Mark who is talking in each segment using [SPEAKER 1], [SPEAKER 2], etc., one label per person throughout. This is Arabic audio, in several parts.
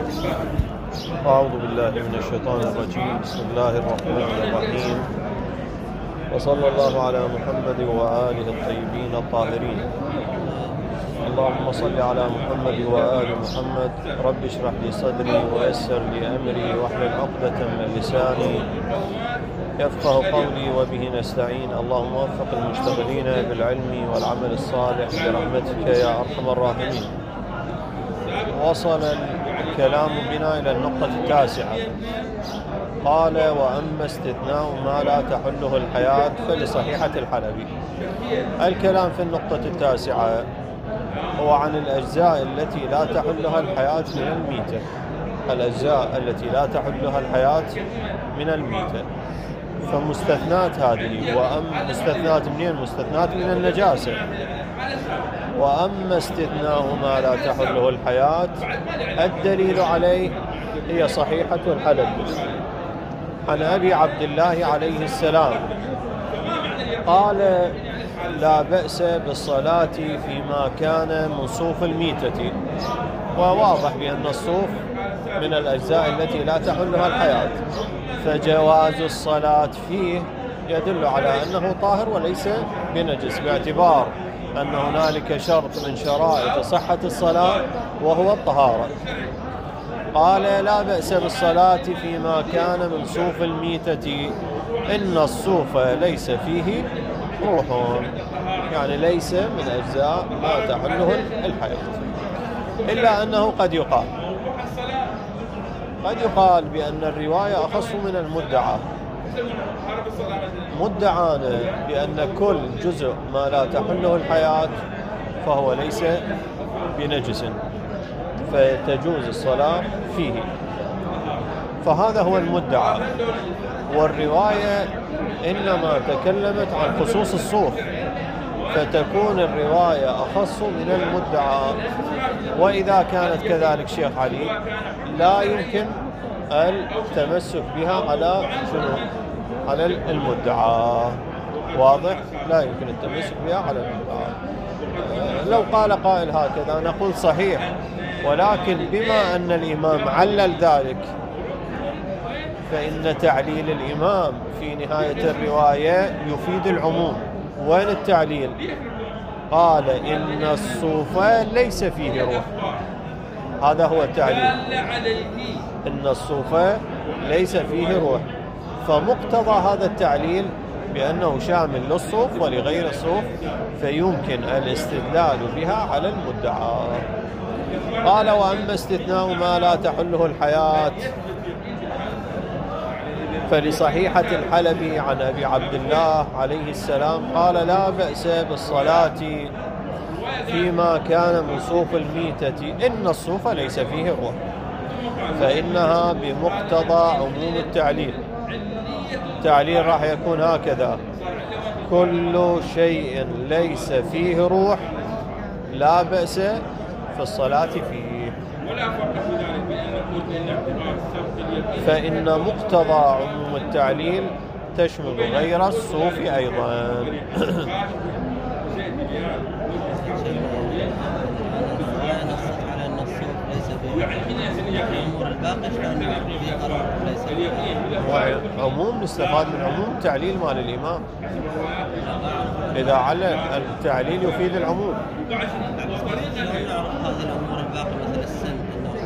[SPEAKER 1] أعوذ بالله من الشيطان الرجيم. بسم الله الرحمن الرحيم، وصلى الله على محمد وآله الطيبين الطاهرين. اللهم صل على محمد وآل محمد. رب اشرح لي صدري ويسر لي أمري واحلل عقدة من لساني يفقه قولي وبه نستعين. اللهم وفق المشتغلين بالعلم والعمل الصالح برحمتك يا أرحم الراحمين. وصل الكلام بنا إلى النقطة التاسعة. قال: وأما استثناء ما لا تحله الحياة فلصحيحة الحلبي. الكلام في النقطة التاسعة هو عن الأجزاء التي لا تحلها الحياة من الميتة. الأجزاء التي لا تحلها الحياة من الميتة، فمستثنات هذه. وأما مستثنات منين؟ مستثنات من النجاسة. وأما استثناء ما لا تحله الحياة الدليل عليه هي صحيحة الحلبي عن أبي عبد الله عليه السلام قال: لا بأس بالصلاة فيما كان من صوف الميتة. وواضح بأن الصوف من الأجزاء التي لا تحلها الحياة، فجواز الصلاة فيه يدل على أنه طاهر وليس بنجس، باعتبار أن هنالك شرط من شرائط صحة الصلاة وهو الطهارة. قال: لا بأس بالصلاة فيما كان من صوف الميتة إن الصوف ليس فيه روح، يعني ليس من أجزاء ما تحله الحياة. إلا أنه قد يقال بأن الرواية أخص من المدعى. مدعانا بأن كل جزء ما لا تحله الحياة فهو ليس بنجس فتجوز الصلاة فيه، فهذا هو المدعى. والرواية إنما تكلمت عن خصوص الصوف، فتكون الرواية أخص من المدعى. وإذا كانت كذلك شيخ علي لا يمكن التمسك بها على على المدعى. واضح؟ لا يمكن التمسك بها على المدعى. لو قال قائل هكذا نقول صحيح، ولكن بما أن الإمام علل ذلك فإن تعليل الإمام في نهاية الرواية يفيد العموم. وين التعليل؟ قال: إن الصوف ليس فيه روح. هذا هو التعليل، إن الصوف ليس فيه روح. فمقتضى هذا التعليل بأنه شامل للصوف ولغير الصوف، فيمكن الاستدلال بها على المدعى. قال: وأما استثناء ما لا تحله الحياة فلصحيحة الحلبي عن أبي عبد الله عليه السلام قال: لا بأس بالصلاة فيما كان من صوف الميتة إن الصوف ليس فيه روح، فإنها بمقتضى عموم التعليل. التعليل راح يكون هكذا: كل شيء ليس فيه روح لا بأس في الصلاة فيه. فإن مقتضى عموم التعليل تشمل غير الصوف أيضا. عموم نستفاد من عموم التعليل مال الإمام. إذا علل التعليل يفيد العموم.
[SPEAKER 2] هذه الأمور الباقية مثل السن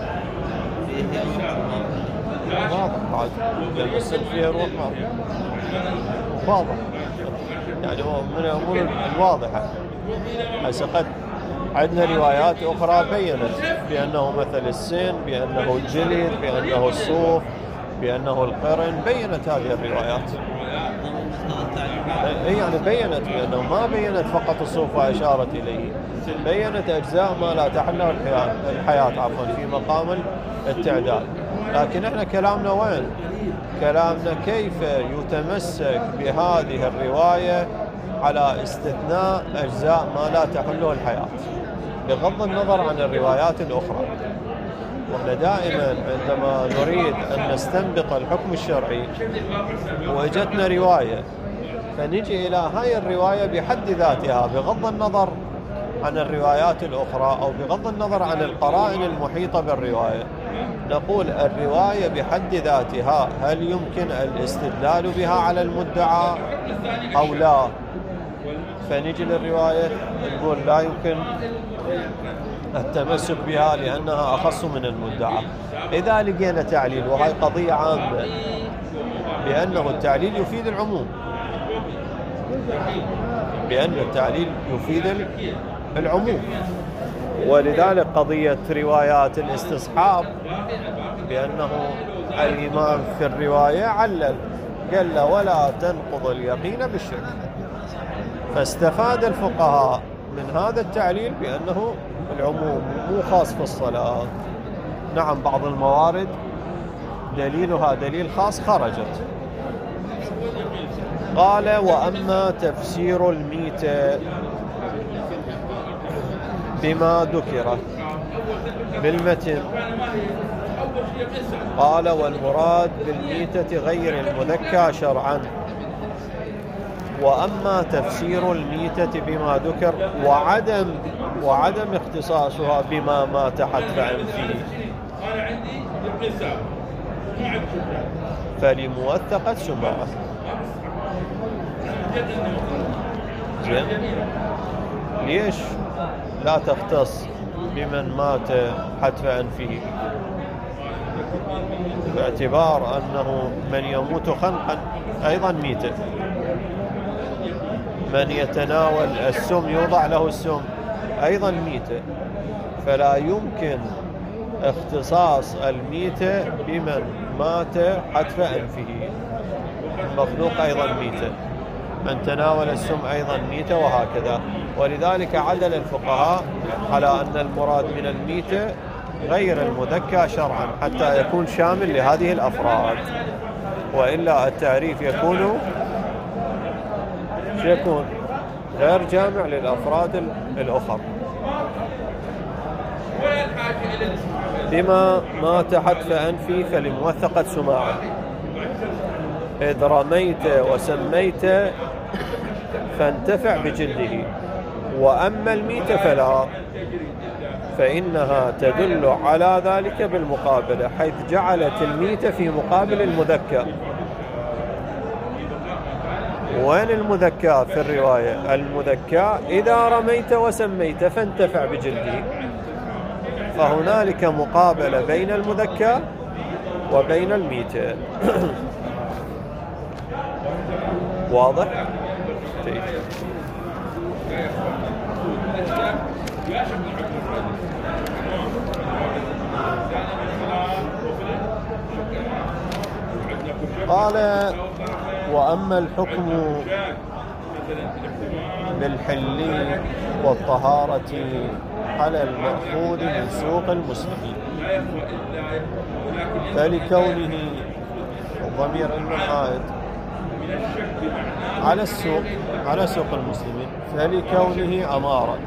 [SPEAKER 1] واضح بعد، لأن السن فيها روح واضح، يعني هو من الأمور الواضحة. هسه قد عندنا روايات أخرى بيّنت بأنه مثل السن، بأنه الجلد، بأنه الصوف، بأنه القرن. بيّنت هذه الروايات، يعني بيّنت بأنه ما بيّنت فقط الصوف وأشارت إليه، بيّنت أجزاء ما لا تحله الحياة في مقام التعداد. لكن احنا كلامنا وين؟ كلامنا كيف يتمسك بهذه الرواية على استثناء أجزاء ما لا تحله الحياة بغض النظر عن الروايات الأخرى. وإحنا دائما عندما نريد أن نستنبط الحكم الشرعي وإجتنا رواية فنجي إلى هاي الرواية بحد ذاتها بغض النظر عن الروايات الأخرى أو بغض النظر عن القرائن المحيطة بالرواية. نقول الرواية بحد ذاتها هل يمكن الاستدلال بها على المدعى أو لا؟ فنجي للرواية نقول لا يمكن التمسك بها لأنها أخص من المدعى. إذا لقينا تعليل، وهي قضية عامة، بأنه التعليل يفيد العموم، بأن التعليل يفيد العموم، ولذلك قضية روايات الاستصحاب بأنه الإمام في الرواية علل قال ولا تنقض اليقين بالشك، فاستفاد الفقهاء من هذا التعليل بأنه العموم مو خاص في الصلاة. نعم بعض الموارد دليلها دليل خاص خرجت. قال وأما تفسير الميتة بما ذكر بالمتن، قال والمراد بالميتة غير المذكى شرعا. وأما تفسير الميتة بما ذكر وعدم اختصاصها بما مات حتفا فيه فلموثقة سماعة. زين، ليش لا تختص بمن مات حتفا فيه؟ باعتبار أنه من يموت خنقا أيضا ميتة، من يتناول السم يوضع له السم أيضا ميتة، فلا يمكن اختصاص الميتة بمن مات حتف أنفه، المخلوق أيضا ميتة، من تناول السم أيضا ميتة، وهكذا. ولذلك عدل الفقهاء على أن المراد من الميتة غير المذكى شرعا حتى يكون شامل لهذه الأفراد، وإلا التعريف يكون غير جامع للأفراد الأخرى. بما مات حتف أنفي فلموثقة سماعة، إذ رميت وسميت فانتفع بجلده. وأما الميت فلا، فإنها تدل على ذلك بالمقابلة، حيث جعلت الميت في مقابل المذكى. وين المذكى في الرواية؟ المذكى إذا رميت وسميت فانتفع بجلده، فهنالك مقابلة بين المذكى وبين الميت. واضح؟ طيب. قال وأما الحكم بالحل والطهارة على المأخوذ من سوق المسلمين، فلكونه الضمير المعاد على سوق المسلمين، فلكونه أمارة،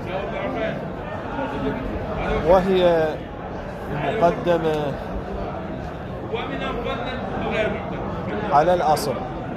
[SPEAKER 1] وهي مقدمة على الأصل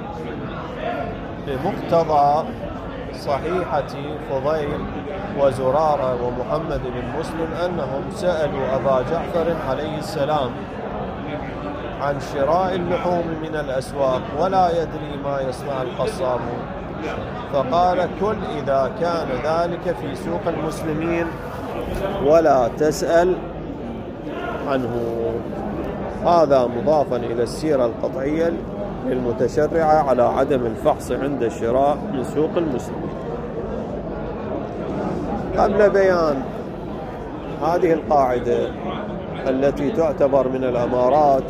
[SPEAKER 1] بمقتضى صحيحة فضيل وزرارة ومحمد بن مسلم أنهم سألوا أبا جعفر عليه السلام عن شراء اللحوم من الأسواق ولا يدري ما يصنع القصابون، فقال كل إذا كان ذلك في سوق المسلمين ولا تسأل عنه. هذا مضافا إلى السيرة القطعية للمتشرعة على عدم الفحص عند الشراء من سوق المسلمين. قبل بيان هذه القاعدة التي تعتبر من الأمارات،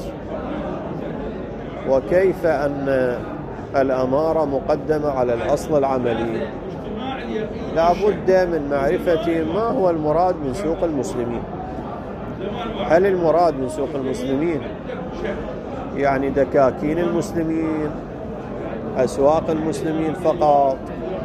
[SPEAKER 1] وكيف أن الأمارة مقدمة على الأصل العملي، لا بد من معرفة ما هو المراد من سوق المسلمين. هل المراد من سوق المسلمين يعني دكاكين المسلمين، أسواق المسلمين فقط؟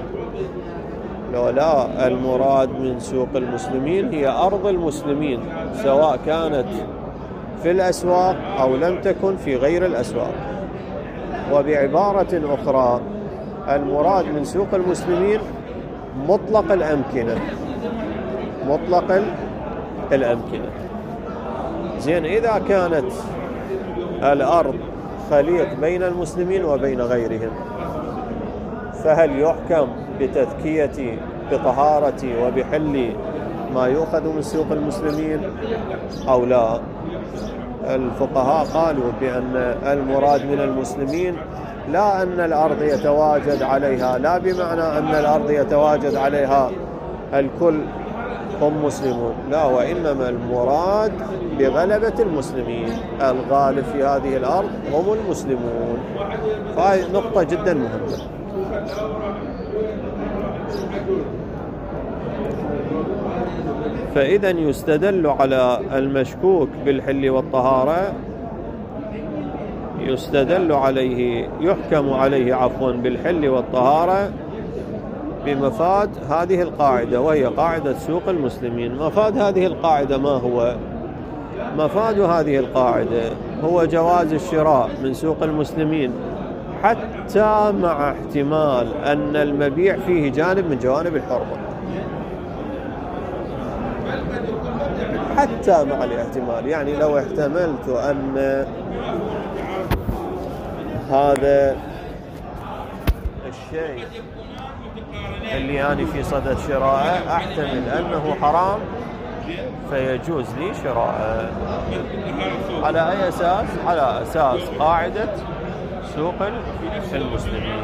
[SPEAKER 1] لا، المراد من سوق المسلمين هي أرض المسلمين، سواء كانت في الأسواق أو لم تكن في غير الأسواق. وبعبارة أخرى، المراد من سوق المسلمين مطلق الأمكنة، زين، إذا كانت الأرض خليط بين المسلمين وبين غيرهم، فهل يحكم بتذكية بطهارة وبحل ما يؤخذ من سوق المسلمين أو لا؟ الفقهاء قالوا بأن المراد من المسلمين لا أن الأرض يتواجد عليها، لا بمعنى أن الأرض يتواجد عليها الكل هم مسلمون، لا، وإنما المراد بغلبة المسلمين، الغالب في هذه الأرض هم المسلمون. فهذه نقطة جدا مهمة. فإذا يستدل على المشكوك بالحل والطهارة، يستدل عليه، يحكم عليه عفوا بالحل والطهارة بمفاد هذه القاعدة، وهي قاعدة سوق المسلمين. مفاد هذه القاعدة ما هو؟ مفاد هذه القاعدة هو جواز الشراء من سوق المسلمين حتى مع احتمال أن المبيع فيه جانب من جوانب الحرمة، حتى مع الاحتمال. يعني لو احتملت أن هذا الشيء اللي أنا في صدد شراءه أحتمل أنه حرام، فيجوز لي شراءه. على أي أساس؟ على أساس قاعدة سوق المسلمين.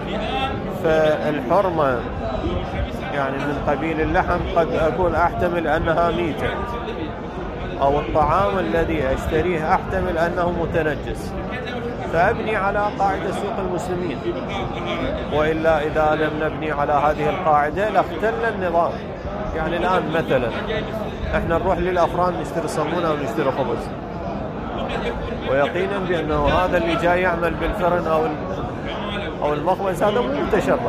[SPEAKER 1] فالحرمة يعني من قبيل اللحم قد أكون أحتمل أنها ميتة، أو الطعام الذي أشتريه أحتمل أنه متنجس، فأبني على قاعدة سوق المسلمين. وإلا إذا لم نبني على هذه القاعدة لاختل النظام. يعني الآن مثلا احنا نروح للأفران نشتري صمونة ونشتري خبز، ويقينا بأنه هذا اللي جاي يعمل بالفرن أو المخبز هذا مو متشرع،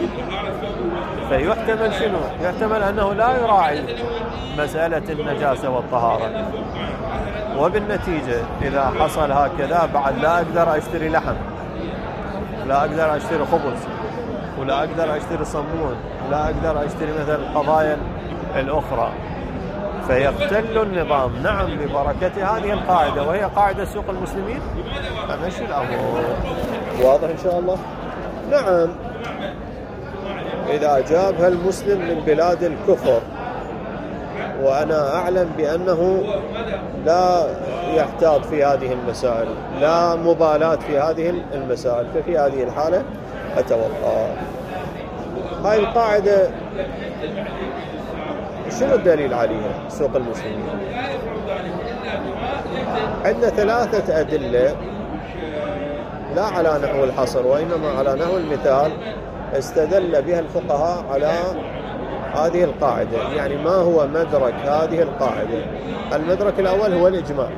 [SPEAKER 1] فيحتمل شنو؟ يحتمل أنه لا يراعي مسألة النجاسة والطهارة، وبالنتيجة إذا حصل هكذا بعد لا أقدر أشتري لحم، لا أقدر أشتري خبز، ولا أقدر أشتري صمون، لا أقدر أشتري مثل القضايا الأخرى، فيختل النظام. نعم، ببركة هذه القاعدة، وهي قاعدة سوق المسلمين. أمشي الأمر واضح إن شاء الله؟ نعم، إذا جابها المسلم من بلاد الكفر وأنا أعلم بأنه لا يحتاط في هذه المسائل، لا مبالاة في هذه المسائل، ففي هذه الحالة أتوقع. هاي القاعدة شنو الدليل عليها سوق المسلمين؟ عندنا 3 أدلة، لا على نحو الحصر وإنما على نحو المثال، استدل بها الفقهاء على هذه القاعدة. يعني ما هو مدرك هذه القاعدة؟ المدرك الأول هو الإجماع،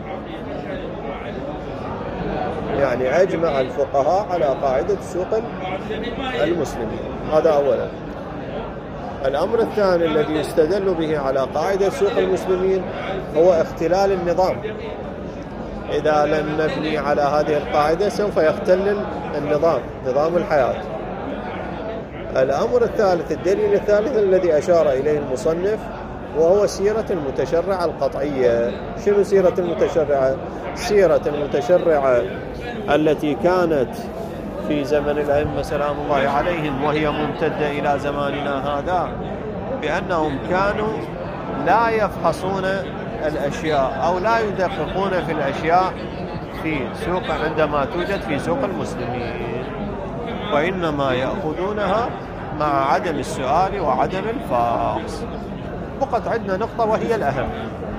[SPEAKER 1] يعني أجمع الفقهاء على قاعدة سوق المسلمين، هذا أولا. الأمر الثاني الذي يستدل به على قاعدة سوق المسلمين هو اختلال النظام. إذا لم نبني على هذه القاعدة سوف يختل النظام، نظام الحياة. الأمر الثالث، الدليل الثالث الذي أشار إليه المصنف، وهو سيرة المتشرع القطعية. شنو سيرة المتشرع؟ سيرة المتشرع التي كانت في زمن الأئمة سلام الله عليهم، وهي ممتدة إلى زماننا هذا، بأنهم كانوا لا يفحصون الأشياء أو لا يدققون في الأشياء في سوق عندما توجد في سوق المسلمين، وإنما يأخذونها مع عدم السؤال وعدم الفحص. بقت عندنا نقطة وهي الأهم،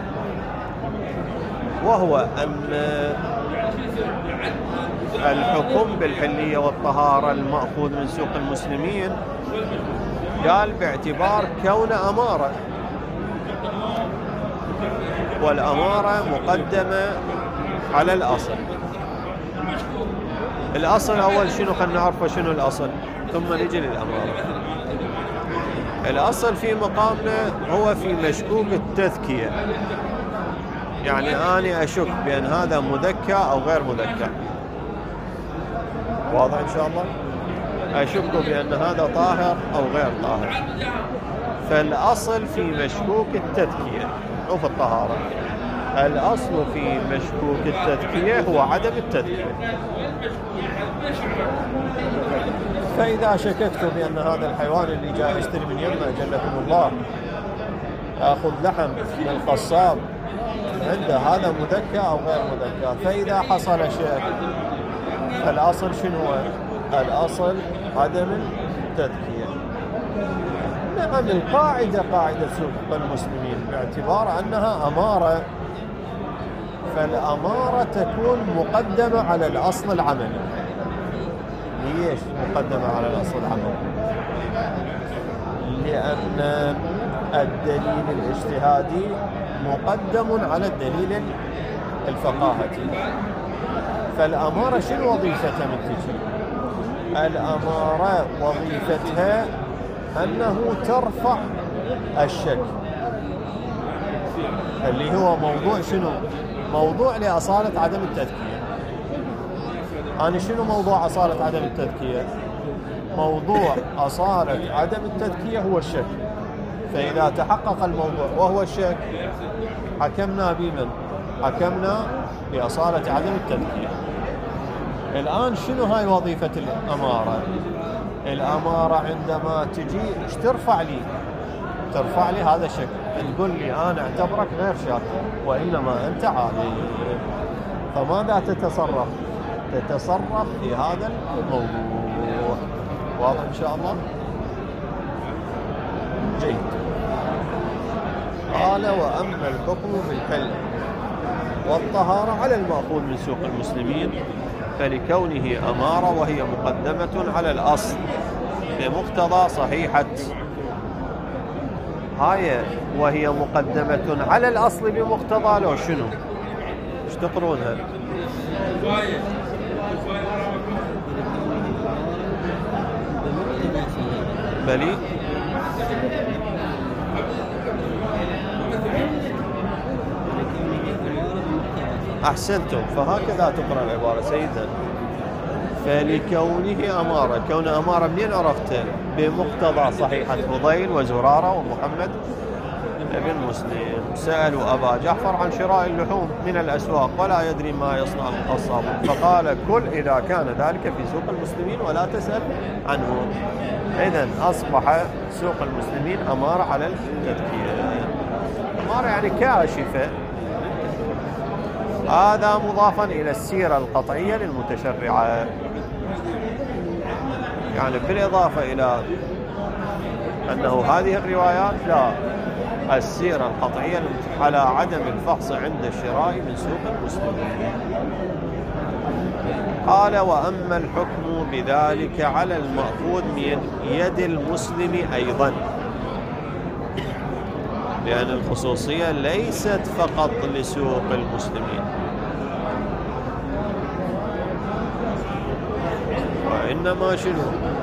[SPEAKER 1] وهو أن الحكم بالحلية والطهارة المأخوذ من سوق المسلمين قال باعتبار كون أمارة، والأمارة مقدمة على الأصل. الأصل أول شنو؟ خلنا نعرفه شنو الأصل ثم نجي للأمارة. الأصل في مقامنا هو في مشكوك التذكية، يعني أنا أشك بأن هذا مذكى أو غير مذكى، واضح إن شاء الله؟ أشك بأن هذا طاهر أو غير طاهر. فالأصل في مشكوك التذكية أو في الطهارة. الأصل في مشكوك التذكية هو عدم التذكية. فإذا شككتم بأن هذا الحيوان اللي جاء يشتري من يمه جلكم الله يأخذ لحم من القصاب عنده، هذا مذكى أو غير مذكى، فإذا حصل شك الأصل شنو هو؟ الأصل عدم التذكية. نعم، القاعدة قاعدة سوق المسلمين باعتبار أنها أمارة، فالأمارة تكون مقدمة على الأصل العملي. ليش مقدمة على الأصل العملي؟ لأن الدليل الاجتهادي مقدم على الدليل الفقاهتي. فالأمارة شنو وظيفتها من تجي؟ الأمارة وظيفتها أنه ترفع الشك، اللي هو موضوع شنو؟ موضوع لأصالة عدم التذكية. أنا شنو موضوع أصالة عدم التذكية؟ موضوع أصالة عدم التذكية هو الشك. فإذا تحقق الموضوع وهو الشك حكمنا بمن؟ حكمنا بأصالة عدم التذكية. الآن شنو هاي وظيفة الأمارة؟ الأمارة عندما تجي ايش ترفع لي؟ ترفع لي هذا الشك، تقول لي أنا أعتبرك غير شاك وإنما أنت عالم. فماذا تتصرف؟ تتصرف في هذا الموضوع. واضح إن شاء الله؟ جيد. قال وأما الحكم بالحل والطهارة على المأخوذ من سوق المسلمين فلكونه أمارة وهي مقدمة على الأصل بمقتضى صحيحة هاي، وهي مقدمة على الأصل بمقتضى لو شنو؟ ايش تقرونها؟ بلي أحسنتم، فهكذا تقرأ العبارة سيدا. فلكونه أمارة، كون أمارة منين عرفته؟ بمقتضى صحيحة فضيل وزرارة ومحمد بن مسلم سألوا أبا جعفر عن شراء اللحوم من الأسواق ولا يدري ما يصنع القصاب، فقال كل إذا كان ذلك في سوق المسلمين ولا تسأل عنه. إذن أصبح سوق المسلمين أمارة على التذكية. أمارة يعني كاشفة. هذا مضافا إلى السيرة القطعية للمتشرعة، يعني بالإضافة إلى أنه هذه الروايات لا، السيرة القطعية على عدم الفحص عند الشراء من سوق المسلمين. قال وأما الحكم بذلك على المأخوذ من يد المسلم أيضا، لأن الخصوصية ليست فقط لسوق المسلمين، وإنما شنو؟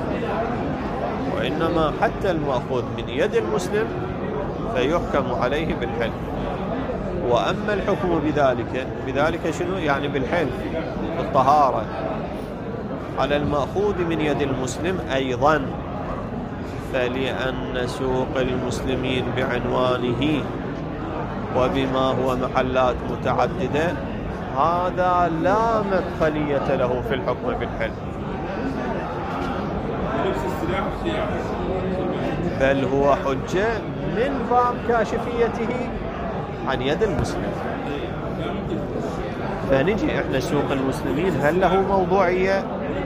[SPEAKER 1] وإنما حتى المأخوذ من يد المسلم فيحكم عليه بالحلف. وأما الحكم بذلك شنو؟ يعني بالحلف بالطهارة على المأخوذ من يد المسلم أيضا، فلأن سوق المسلمين بعنوانه وبما هو محلات متعددة هذا لا مدخلية له في الحكم بالحلف، بل هو حجة من باب كاشفيته عن يد المسلم. فنجي احنا سوق المسلمين هل له موضوعية؟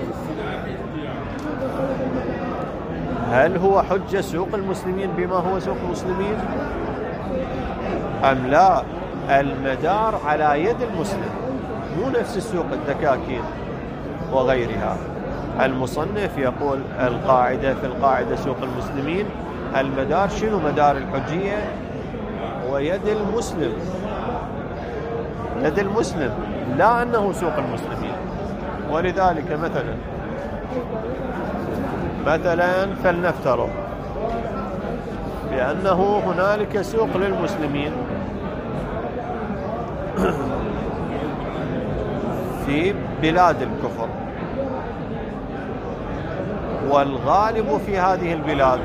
[SPEAKER 1] هل هو حجة سوق المسلمين بما هو سوق المسلمين أم لا؟ المدار على يد المسلم، مو نفس السوق الدكاكين وغيرها. المصنف يقول القاعدة في القاعدة سوق المسلمين المدار شنو؟ مدار الحجية ويد المسلم، يد المسلم، لا أنه سوق المسلمين. ولذلك مثلا فلنفترض بأنه هنالك سوق للمسلمين في بلاد الكفر، والغالب في هذه البلاد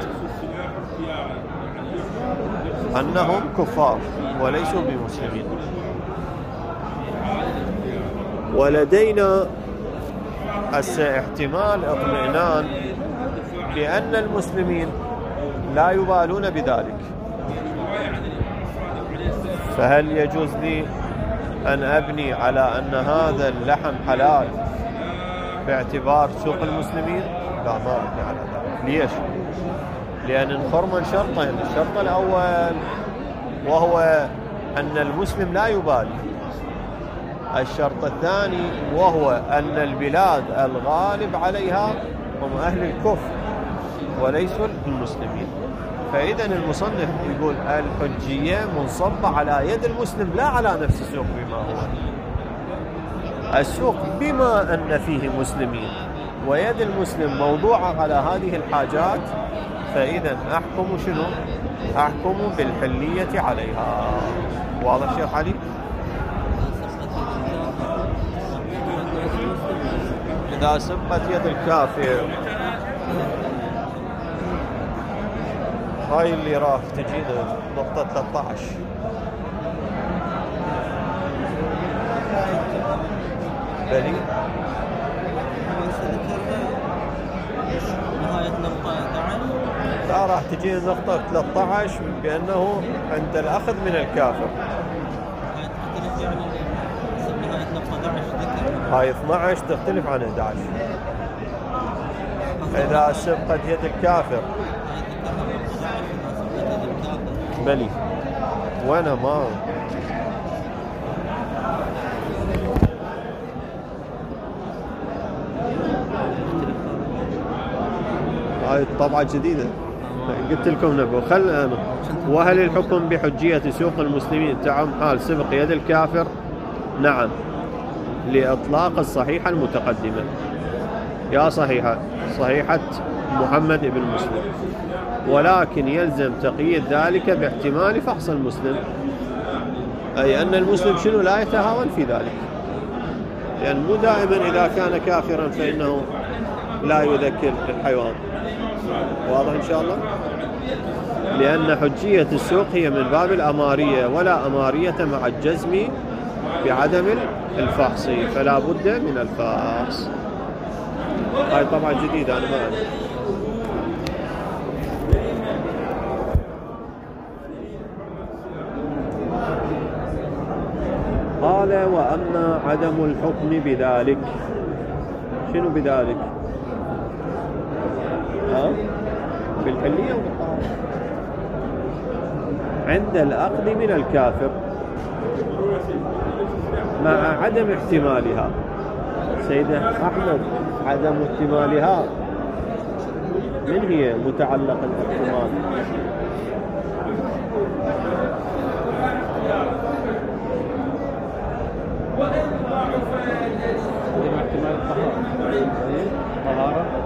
[SPEAKER 1] أنهم كفار وليسوا بمسلمين. ولدينا احتمال اطمئنان بأن المسلمين لا يبالون بذلك. فهل يجوز لي أن أبني على أن هذا اللحم حلال باعتبار سوق المسلمين؟ لا، ما أبني على ذلك. ليش؟ لأن انخرمن شرطين. الشرط الأول وهو أن المسلم لا يبالي. الشرط الثاني وهو أن البلاد الغالب عليها هم أهل الكفر وليسوا المسلمين. فإذا المصنف يقول الحجية منصبة على يد المسلم لا على نفس السوق بما هو. السوق بما أن فيه مسلمين ويد المسلم موضوعة على هذه الحاجات، فإذا أحكم شنو؟ أحكم بالحلية عليها. واضح شيخ علي؟ إذا سبت يد الكافر، هاي اللي راح تجينا نقطة 13. بلي
[SPEAKER 2] نهاية نقطة 11.
[SPEAKER 1] لا، راح تجينا نقطة 13 بأنه عند الأخذ من الكافر.
[SPEAKER 2] يعني نهاية نقطة 11 ذكر.
[SPEAKER 1] هاي 12 تختلف عن 11. إذا سبقت يد الكافر بلي، وانا ما هاي الطبعة جديدة. قلت لكم نبو خل. وهل الحكم بحجية سوق المسلمين تعم حال سبق يد الكافر؟ نعم، لإطلاق الصحيحة المتقدمة. يا صحيحة محمد بن مسلم، ولكن يلزم تقييد ذلك باحتمال فحص المسلم، أي أن المسلم شنو لا يتهاون في ذلك، لأن مو دائما إذا كان كافرا فإنه لا يذكر الحيوان. واضح إن شاء الله؟ لأن حجية السوق هي من باب الأمارية، ولا أمارية مع الجزم بعدم الفحص، فلا بد من الفحص. هاي طبعا جديدة أنا ما أعرف. قال وأما عدم الحكم بذلك. شنو بذلك؟ بالحلية والطهارة عند الأخذ من الكافر مع عدم احتمالها. سيدنا أحمد، عدم احتمالها من هي متعلق الاحتمال؟ احتمال الطهارة.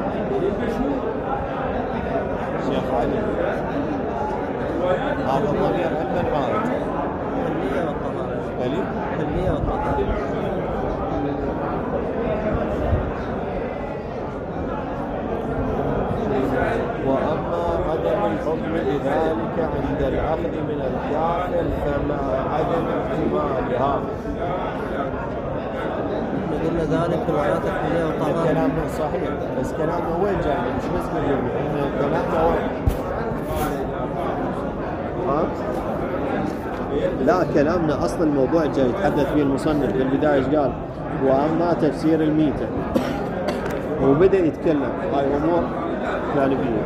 [SPEAKER 1] شيخ علي، هذا الضمير عند العارض.
[SPEAKER 2] الحلية والطهارة.
[SPEAKER 1] الحلية والطهارة. وأما عدم الحكم بذلك عند الأخذ من الكافر فمع عدم احتمالها.
[SPEAKER 2] قلنا ذلك في الآيات الحلية والطهارة.
[SPEAKER 1] كلامنا صحيح، بس كلامنا وين جاي؟ مش بس كلامنا وين؟ لا، كلامنا أصلا الموضوع جاي يتحدث فيه المصنف في البداية. ايش قال؟ وأما تفسير الميتة، وبدأ يتكلم هاي أمور جانبية.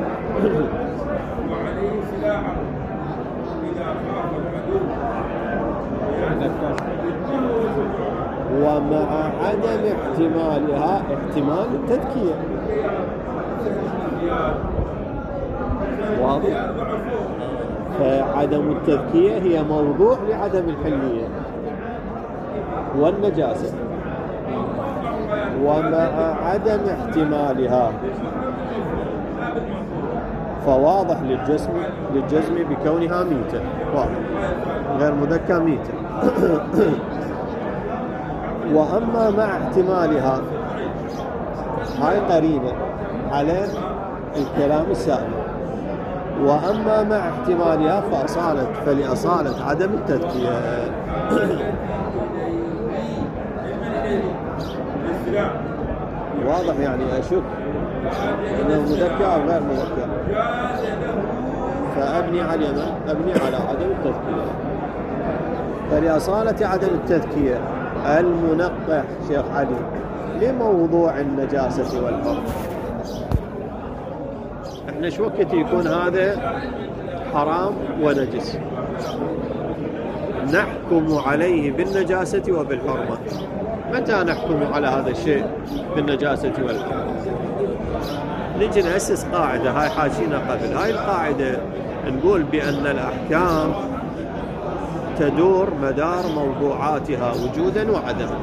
[SPEAKER 1] ومع عدم احتمالها احتمال التذكية. واضح؟ فعدم التذكية هي موضوع لعدم الحلية والنجاسة. ومع عدم احتمالها فواضح للجزم بكونها ميتة، واضح غير مذكى ميتة. وأما مع احتمالها هاي قريبة على الكلام السابق. وأما مع احتمالها فلأصالة عدم التذكية. واضح يعني أشك أنه مذكر أو غير مذكر، فأبني على اليمن أبني على عدم التذكية. فلأصالة عدم التذكية المنقح شيخ علي لموضوع النجاسة والحرمة. احنا شو وقت يكون هذا حرام ونجس نحكم عليه بالنجاسة وبالحرمة؟ متى نحكم على هذا الشيء بالنجاسة والحرمة؟ نجي نأسس قاعدة، هاي حاجينا قبل. هاي القاعدة نقول بأن الأحكام تدور مدار موضوعاتها وجودا وعدما.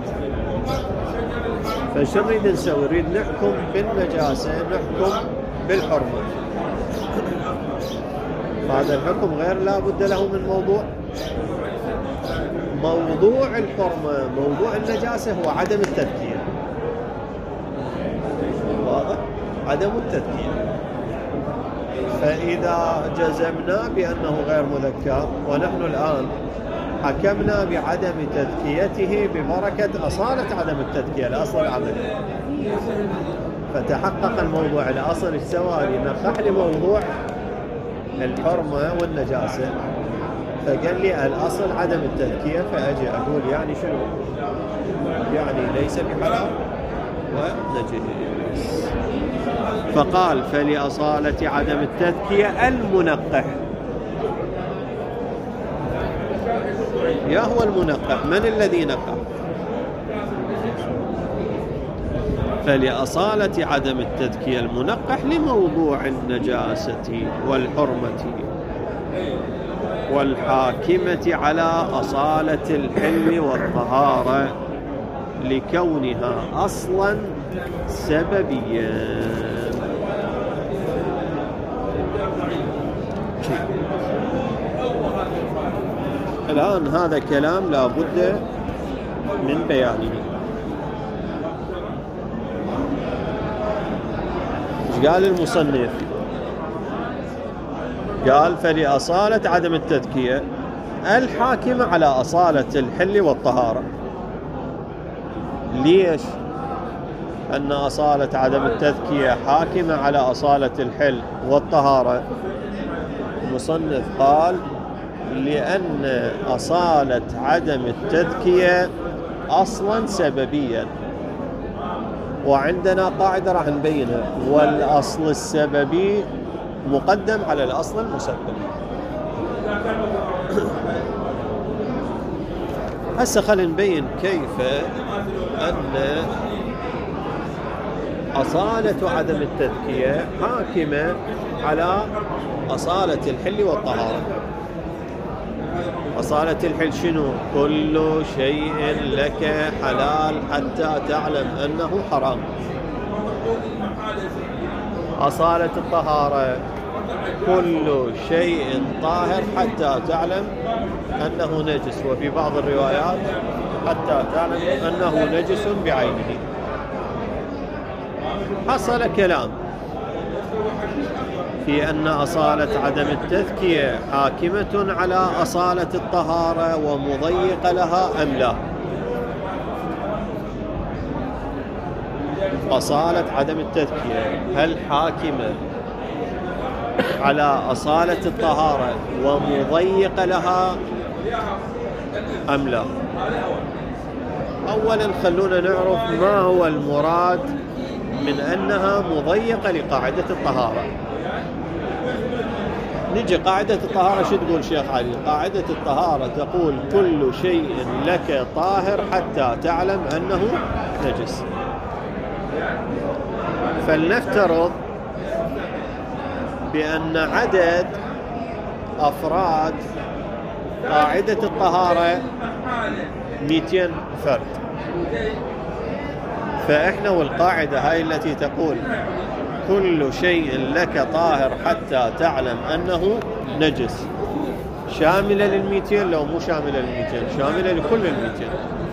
[SPEAKER 1] فشو نريد نسوي؟ نريد نحكم بالنجاسة، نحكم بالحرمة. هذا الحكم غير لا بد له من موضوع. موضوع الحرمة، موضوع النجاسة هو عدم التذكية. واضح؟ عدم التذكية. فإذا جزمنا بأنه غير مذكر ونحن الآن حكمنا بعدم تذكيته ببركة أصالة عدم التذكية الأصل العملي، فتحقق الموضوع الأصل السوالي نقح لموضوع الحرمة والنجاسة، فقال لي الأصل عدم التذكية، فأجي أقول يعني شنو؟ يعني ليس بحلال ونجس. فقال فلأصالة عدم التذكية المنقح. يا هو المنقح؟ من الذي نقح؟ فلأصالة عدم التذكية المنقح لموضوع النجاسة والحرمة والحاكمة على أصالة الحل والطهارة لكونها أصلا سببيا. الآن هذا كلام لا بد من بيانه. ايش قال المصنف؟ قال فلأصالة عدم التذكية الحاكمة على أصالة الحل والطهارة. ليش؟ أن أصالة عدم التذكية حاكمة على أصالة الحل والطهارة. المصنف قال لأن أصالة عدم التذكية أصلا سببيا، وعندنا قاعدة راح نبينها، والأصل السببي مقدم على الأصل المسبب. هسه خلينا نبين كيف أن أصالة عدم التذكية حاكمة على أصالة الحل والطهارة. أصالة الحل شنو؟ كل شيء لك حلال حتى تعلم أنه حرام. أصالة الطهارة كل شيء طاهر حتى تعلم أنه نجس، وفي بعض الروايات حتى تعلم أنه نجس بعينه. حصل كلام في أن أصالة عدم التذكية حاكمة على أصالة الطهارة ومضيقة لها أم لا؟ أصالة عدم التذكية هل حاكمة على أصالة الطهارة ومضيقة لها أم لا؟ أولا خلونا نعرف ما هو المراد من أنها مضيقة لقاعدة الطهارة. نجي قاعدة الطهارة شو تقول شيخ علي؟ قاعدة الطهارة تقول كل شيء لك طاهر حتى تعلم أنه نجس. فلنفترض بأن عدد أفراد قاعدة الطهارة 200 فرد، فإحنا والقاعدة هاي التي تقول كل شيء لك طاهر حتى تعلم أنه نجس شاملة لل200 لو مو شاملة لل200؟ شاملة لكل ال200.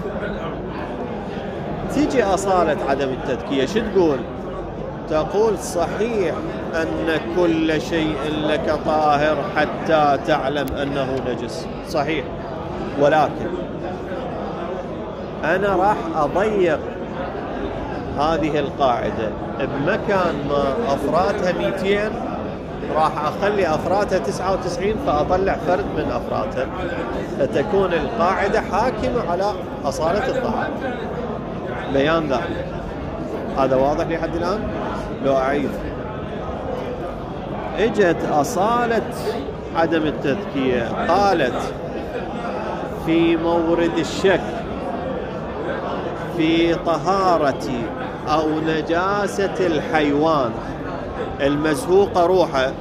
[SPEAKER 1] تيجي أصالة عدم التذكية شو تقول؟ تقول صحيح أن كل شيء لك طاهر حتى تعلم أنه نجس، صحيح، ولكن أنا راح أضيق هذه القاعدة بمكان ما أفرادها 200 راح أخلي أفرادها 99 فأطلع فرد من أفرادها، فتكون القاعدة حاكمة على أصالة الطهارة. بيان ذلك هذا واضح لحد الآن؟ لو أعيد، اجت أصالة عدم التذكية قالت في مورد الشك في طهارة أو نجاسة الحيوان المزهوق روحه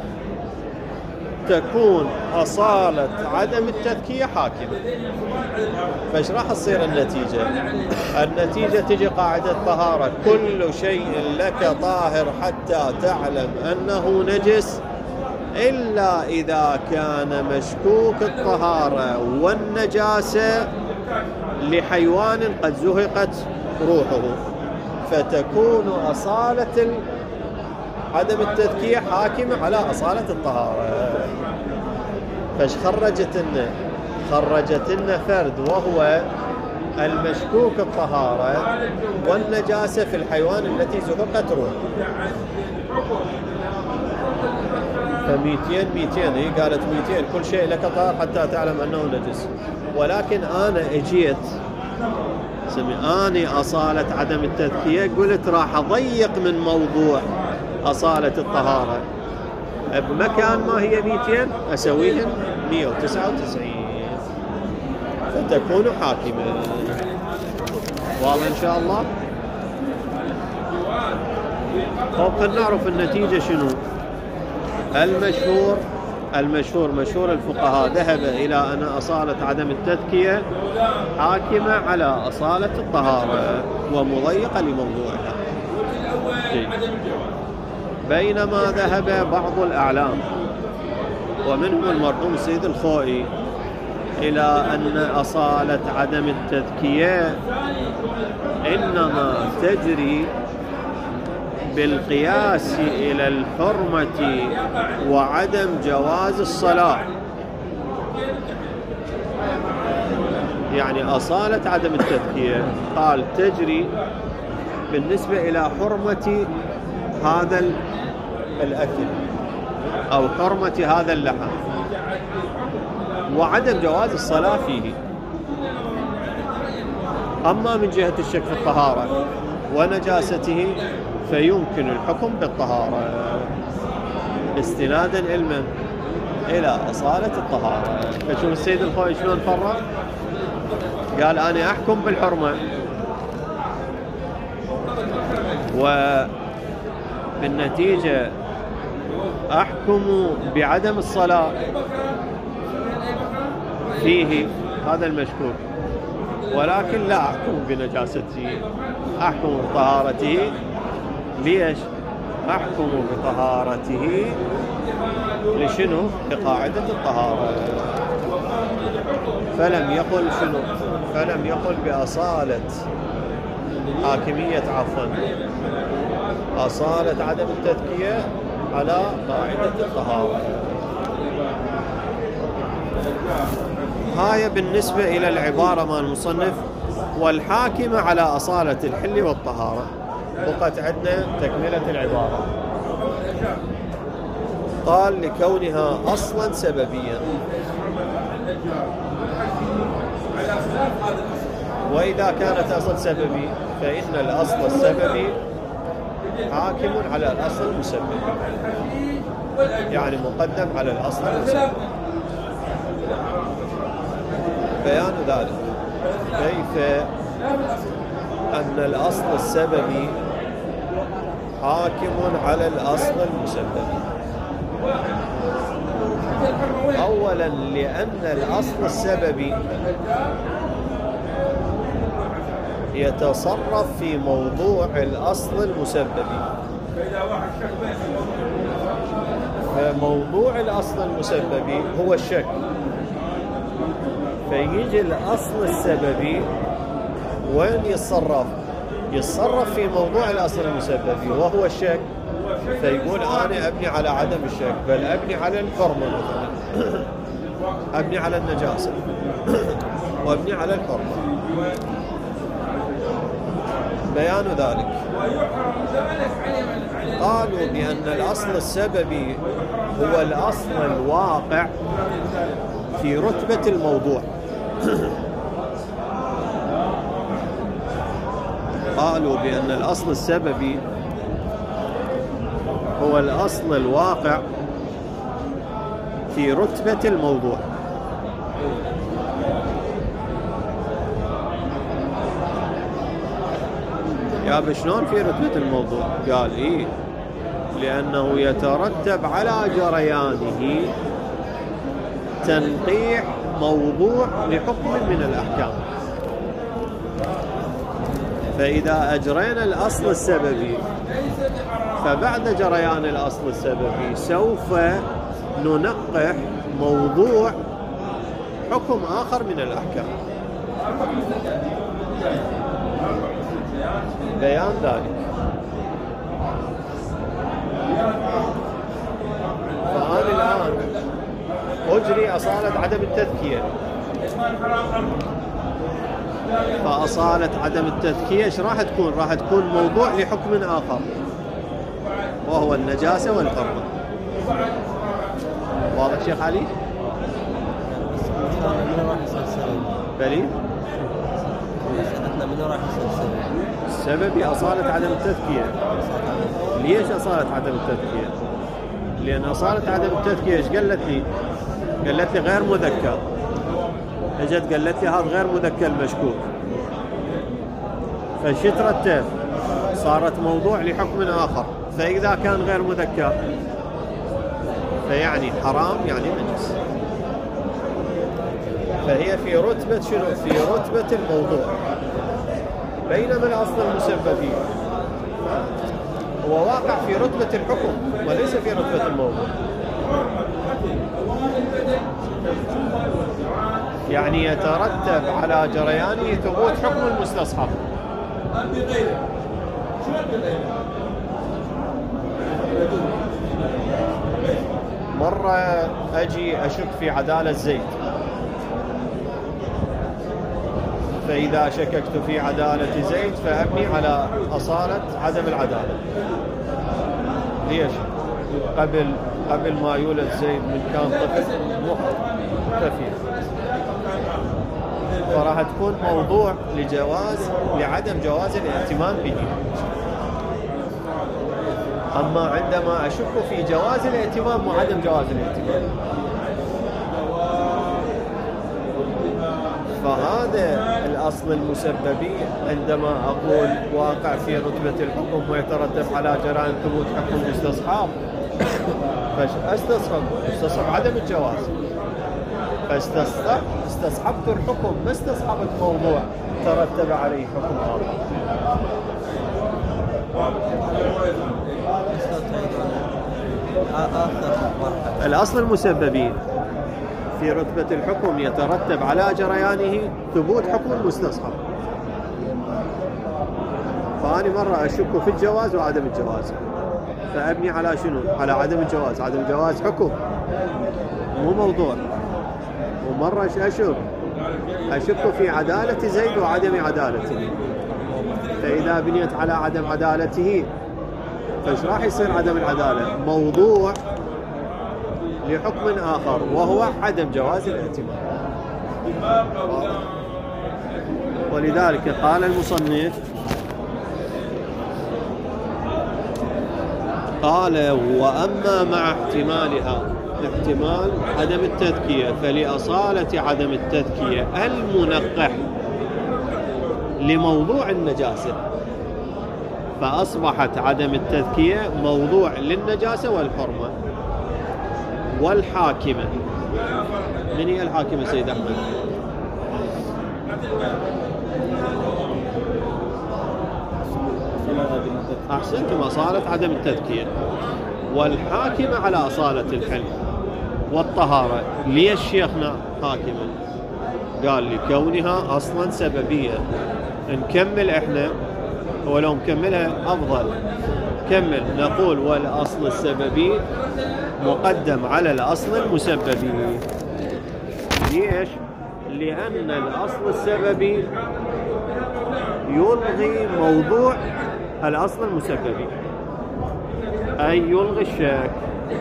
[SPEAKER 1] تكون أصالة عدم التذكية حاكمة. فايش راح تصير النتيجة؟ النتيجة تجي قاعدة طهارة: كل شيء لك طاهر حتى تعلم أنه نجس إلا إذا كان مشكوك الطهارة والنجاسة لحيوان قد زهقت روحه، فتكون أصالة عدم التذكية حاكمة على أصالة الطهارة. فايش خرجت لنا فرد وهو المشكوك الطهارة والنجاسة في الحيوان التي زهقت روحه. ف200 هي قالت 200 كل شيء لك طهر حتى تعلم أنه نجس. ولكن أنا اجيت أني أصالة عدم التذكية قلت راح أضيق من موضوع أصالة الطهارة، بمكان ما هي 200 أسويهن 199 فتكون حاكمة. واضح إن شاء الله؟ طب خلينا نعرف النتيجة شنو. المشهور مشهور الفقهاء ذهب إلى أن أصالة عدم التذكية حاكمة على أصالة الطهارة ومضيقة لموضوعها، بينما ذهب بعض الأعلام ومنهم المرحوم سيد الخوئي إلى أن أصالة عدم التذكية إنما تجري بالقياس إلى الحرمة وعدم جواز الصلاة. يعني أصالة عدم التذكية قال تجري بالنسبة إلى حرمة هذا الأكل أو حرمة هذا اللحم وعدم جواز الصلاة فيه. أما من جهة الشك في الطهارة ونجاسته فيمكن الحكم بالطهارة استنادا علما إلى أصالة الطهارة. فشوف السيد الخوئي شلون فرق، قال أنا أحكم بالحرمة وبالنتيجة أحكم بعدم الصلاة فيه هذا المشكوك، ولكن لا أحكم بنجاسته، أحكم بطهارته. ليش؟ أحكم بطهارته لشنو؟ لقاعدة الطهارة. فلم يقل بأصالة حاكمية أصالة عدم التذكية على قاعدة الطهارة. هاي بالنسبة إلى العبارة مال المصنف والحاكمة على أصالة الحل والطهارة. بقت عندنا تكملة العبارة. قال لكونها أصلا سببيا، وإذا كانت أصل سببي فإن الأصل السببي حاكم على الأصل المسبب، يعني مقدم على الأصل المسبب. بيان ذلك كيف أن الأصل السببي حاكم على الأصل المسبب. أولا لأن الأصل السببي يتصرف في موضوع الأصل المسبب، فموضوع الأصل المسبب هو الشك، فيجي الأصل السببي وين يتصرف في موضوع الأصل المسبب وهو الشك، فيقول أنا أبني على عدم الشك، بل أبني على الحرمة مثلا، أبني على النجاسة وأبني على الحرمة. بيان ذلك قالوا بأن الأصل السببي هو الأصل الواقع في رتبة الموضوع. قالوا بأن الأصل السببي هو الأصل الواقع في رتبة الموضوع. يا شلون في رتبة الموضوع؟ قال إيه، لأنه يترتب على جريانه تنقيح موضوع لحكم من الأحكام. فإذا أجرينا الأصل السببي فبعد جريان الأصل السببي سوف ننقح موضوع حكم آخر من الأحكام. بيان ذلك. فأنا الآن أجري أصالة عدم التذكية، فأصالة عدم التذكية ايش راح تكون؟ راح تكون موضوع لحكم آخر وهو النجاسة والحرمة. واضح شيخ علي؟
[SPEAKER 2] من راح يصير سبب؟
[SPEAKER 1] بلي؟
[SPEAKER 2] مسألتنا من راح يصير سبب؟
[SPEAKER 1] السبب أصالة عدم التذكية. ليش أصالة عدم التذكية؟ لأن أصالة عدم التذكية ايش قالت لي؟ قالت لي غير مذكر. اجت قالت لي هذا غير مذكر المشكوك، فشي ترتب؟ صارت موضوع لحكم آخر. فإذا كان غير مذكر فيعني حرام، يعني نجس. فهي في رتبة شنو؟ في رتبة الموضوع. بينما الأصل المسببي هو واقع في رتبة الحكم وليس في رتبة الموضوع. يعني يترتب على جريانه ثبوت حكم المستصحب. مرة أجي أشك في عدالة زيد، فإذا شككت في عدالة زيد فأبني على أصالة عدم العدالة. ليش؟ قبل ما يولد زيد من كان طفل كفيل، فراح تكون موضوع لعدم جواز الاهتمام به. أما عندما أشك في جواز الاهتمام وعدم جواز الاهتمام، فهذا الأصل المسببي عندما أقول واقع في رتبة الحكم ويترتب على جريان ثبوت حكم المستصحب، استصحب عدم الجواز، فاستصحبت الحكم ما استصحبت موضوع ترتب عليه حكم آخر. الأصل المسببي في رتبة الحكم يترتب على جريانه ثبوت حكم المستصحب. فأنا مرة أشك في الجواز وعدم الجواز، فأبني على شنو؟ على عدم الجواز. عدم الجواز حكم مو موضوع. ومرة أشك في عدالة زيد وعدم عدالته، فإذا بنيت على عدم عدالته فايش راح يصير عدم العدالة؟ موضوع لحكم آخر وهو عدم جواز الاهتمام. ولذلك قال المصنف قال: وأما مع احتمالها، احتمال عدم التذكية، فلأصالة عدم التذكية المنقح لموضوع النجاسة، فأصبحت عدم التذكية موضوع للنجاسة والحرمة. والحاكمة، من هي الحاكمة سيد أحمد؟ أحسنتم، أصالة عدم التذكية. والحاكمة على أصالة الحل والطهارة. ليش شيخنا حاكمة؟ قال لكونها أصلا سببية. نكمل إحنا، ولو مكملها أفضل. كمل، نقول والأصل السببي مقدم على الأصل المسببي. ليش؟ لأن الأصل السببي يلغي موضوع الأصل المسببي، أي يلغي الشك.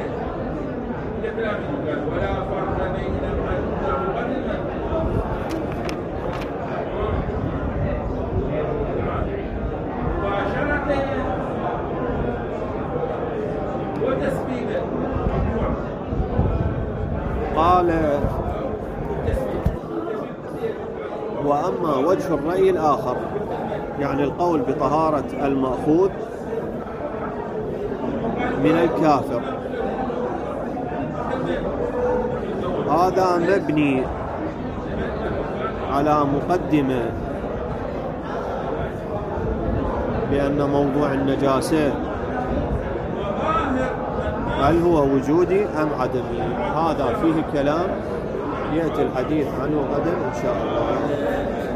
[SPEAKER 1] قال: وأما وجه الرأي الآخر، يعني القول بطهارة المأخوذ من الكافر، هذا مبني على مقدمة بأن موضوع النجاسة هل هو وجودي أم عدمي. هذا فيه كلام يأتي الحديث عنه غدا إن شاء الله.